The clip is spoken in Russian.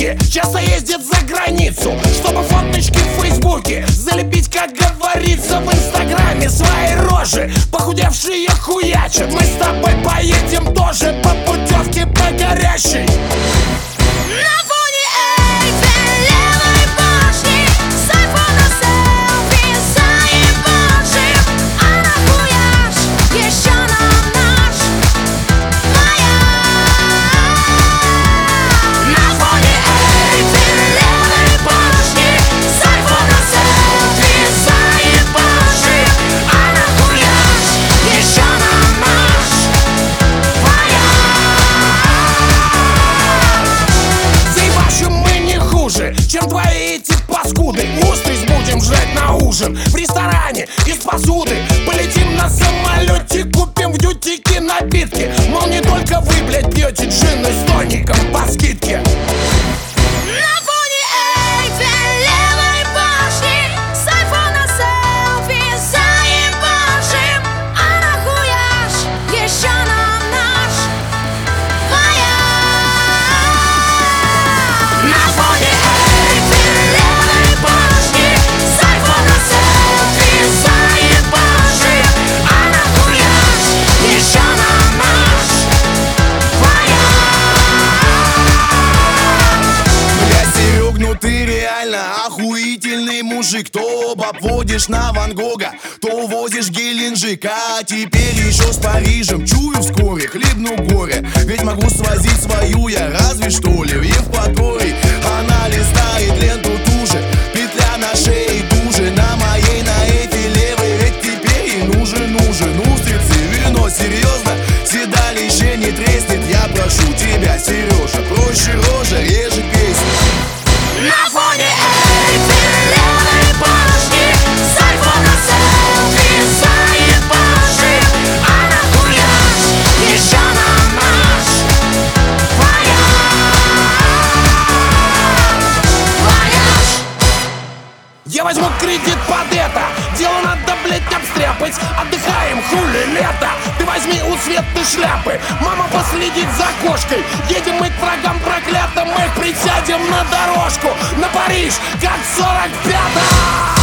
подруги часто ездят за границу, чтобы фоточки в фейсбуке залепить, как говорится, в инстаграме свои рожи. Похудевшие хуячат, мы с тобой поедем тоже по путевке по горящей. Чем твои эти паскуды? Устриц будем жрать на ужин в ресторане из посуды. Полетим на самолете, купим в дьютике напитки. Мол, не только вы, блядь, пьете джин с тоником по скидке. Охуительный мужик, то обводишь на Ван Гога, то возишь Геленджик, а теперь еще с Парижем. Чую вскоре, хлебну горе, ведь могу свозить свою я разве что ли в Евпатории. Она листает ленту туже, петля на шее туже, на моей, на этой левой, ведь теперь ей нужен устрицы, вино, серьезно, седалище не треснет. Я прошу тебя, Сережа, проще рожа, реже песню. На фоне Эйфелевой башни с айфона селфи заебаши. А нахуя еще нам наш вояж? Я возьму кредит под это, дело надо, блять, обстряпать. Отдыхаем, хули лето, ты возьми у Светы шляпы. Мама последит за кошкой, едем мы к врагам проклятым. Мы присядем на дорожку, на Париж, как в 45-м.